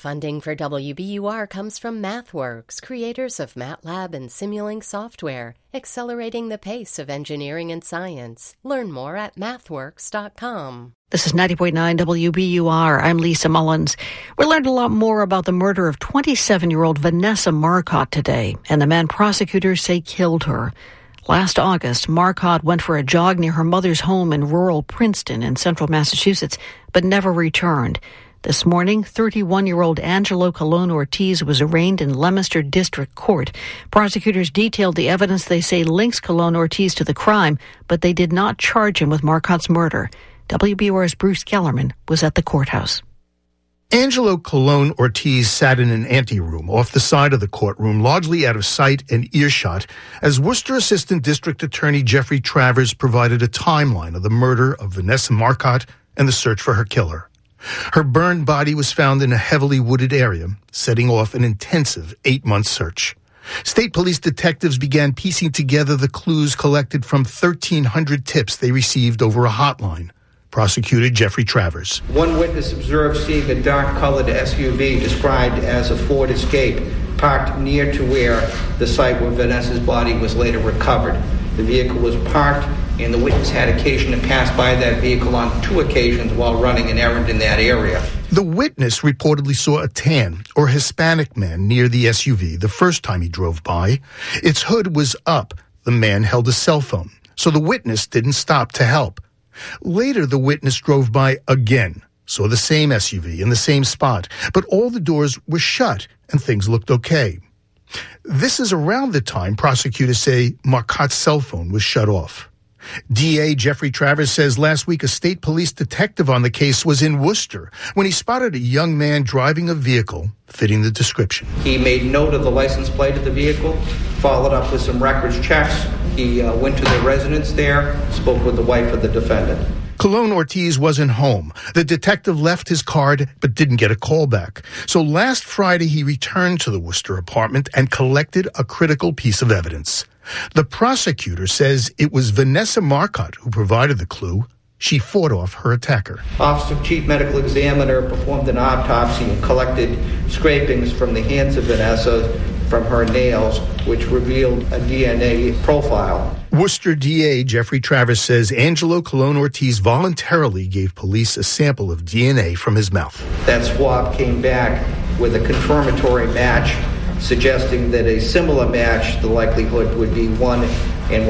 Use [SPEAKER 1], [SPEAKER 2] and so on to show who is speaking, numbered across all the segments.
[SPEAKER 1] Funding for WBUR comes from MathWorks, creators of MATLAB and Simulink software, accelerating the pace of engineering and science. Learn more at mathworks.com.
[SPEAKER 2] This is 90.9 WBUR. I'm Lisa Mullins. We learned a lot more about the murder of 27-year-old Vanessa Marcotte today, and the man prosecutors say killed her. Last August, Marcotte went for a jog near her mother's home in rural Princeton in central Massachusetts, but never returned. This morning, 31-year-old Angelo Colon Ortiz was arraigned in Leominster District Court. Prosecutors detailed the evidence they say links Colon Ortiz to the crime, but they did not charge him with Marcotte's murder. WBUR's Bruce Kellerman was at the courthouse.
[SPEAKER 3] Angelo Colon Ortiz sat in an anteroom off the side of the courtroom, largely out of sight and earshot, as Worcester Assistant District Attorney Jeffrey Travers provided a timeline of the murder of Vanessa Marcotte and the search for her killer. Her burned body was found in a heavily wooded area, setting off an intensive 8-month search. State police detectives began piecing together the clues collected from 1,300 tips they received over a hotline. Prosecutor Jeffrey Travers.
[SPEAKER 4] One witness observed seeing a dark-colored SUV described as a Ford Escape parked near to where the site where Vanessa's body was later recovered. The vehicle was parked, and the witness had occasion to pass by that vehicle on 2 occasions while running an errand in that area.
[SPEAKER 3] The witness reportedly saw a tan or Hispanic man near the SUV the first time he drove by. Its hood was up. The man held a cell phone, so the witness didn't stop to help. Later, the witness drove by again, saw the same SUV in the same spot, but all the doors were shut and things looked okay. This is around the time prosecutors say Marcotte's cell phone was shut off. DA Jeffrey Travers says last week a state police detective on the case was in Worcester when he spotted a young man driving a vehicle fitting the description.
[SPEAKER 4] He made note of the license plate of the vehicle, followed up with some records checks. He went to the residence there, spoke with the wife of the defendant.
[SPEAKER 3] Colon Ortiz wasn't home. The detective left his card but didn't get a call back. So last Friday he returned to the Worcester apartment and collected a critical piece of evidence. The prosecutor says it was Vanessa Marcotte who provided the clue. She fought off her attacker.
[SPEAKER 4] Office of Chief Medical Examiner performed an autopsy and collected scrapings from the hands of Vanessa from her nails, which revealed a DNA profile.
[SPEAKER 3] Worcester DA Jeffrey Travers says Angelo Colon Ortiz voluntarily gave police a sample of DNA from his mouth.
[SPEAKER 4] That swab came back with a confirmatory match, suggesting that a similar match, the likelihood would be 1 in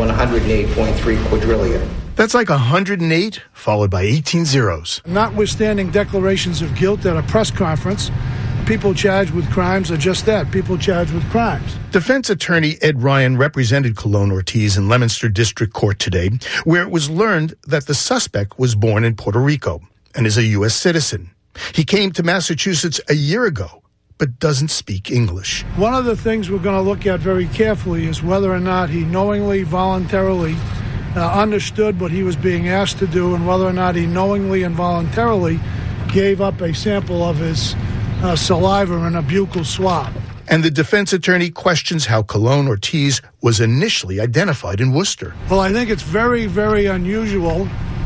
[SPEAKER 4] 108.3 quadrillion.
[SPEAKER 3] That's like 108 followed by 18 zeros.
[SPEAKER 5] Notwithstanding declarations of guilt at a press conference, people charged with crimes are just that, people charged with crimes.
[SPEAKER 3] Defense attorney Ed Ryan represented Colon Ortiz in Leominster District Court today, where it was learned that the suspect was born in Puerto Rico and is a U.S. citizen. He came to Massachusetts a year ago, but doesn't speak English.
[SPEAKER 5] One of the things we're going to look at very carefully is whether or not he knowingly, voluntarily understood what he was being asked to do, and whether or not he knowingly and voluntarily gave up a sample of his saliva in a buccal swab.
[SPEAKER 3] And the defense attorney questions how Colon Ortiz was initially identified in Worcester.
[SPEAKER 5] Well, I think it's very, very unusual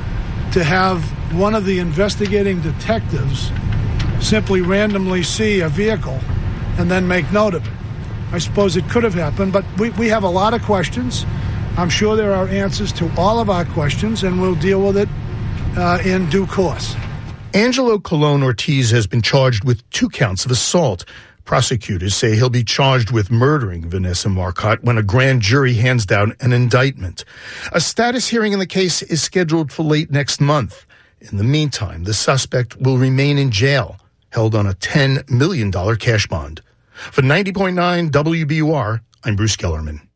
[SPEAKER 5] to have one of the investigating detectives simply randomly see a vehicle and then make note of it. I suppose it could have happened, but we have a lot of questions. I'm sure there are answers to all of our questions, and we'll deal with it in due course.
[SPEAKER 3] Angelo Colon Ortiz has been charged with 2 counts of assault. Prosecutors say he'll be charged with murdering Vanessa Marcotte when a grand jury hands down an indictment. A status hearing in the case is scheduled for late next month. In the meantime, the suspect will remain in jail, held on a $10 million cash bond. For 90.9 WBUR, I'm Bruce Kellerman.